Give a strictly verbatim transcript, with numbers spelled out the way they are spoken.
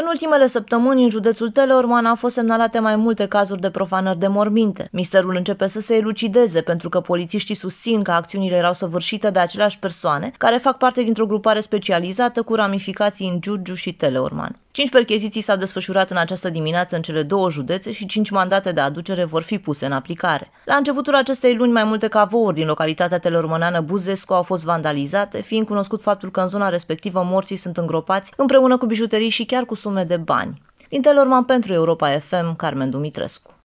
ultimele săptămâni, în județul Teleorman au fost semnalate mai multe cazuri de profanări de morminte. Misterul începe să se elucideze pentru că polițiștii susțin că acțiunile erau săvârșite de aceleași persoane care fac parte dintr-o grupare specializată cu ramificații în Giurgiu și Teleorman. Cinci percheziții s-au desfășurat în această dimineață în cele două județe și cinci mandate de aducere vor fi puse în aplicare. La începutul acestei luni, mai multe cavouri din localitatea teleormaneană Buzescu au fost vandalizate, fiind cunoscut faptul că în zona respectivă morții sunt îngropați împreună cu bijuterii și chiar cu sume de bani. Din Teleorman pentru Europa F M, Carmen Dumitrescu.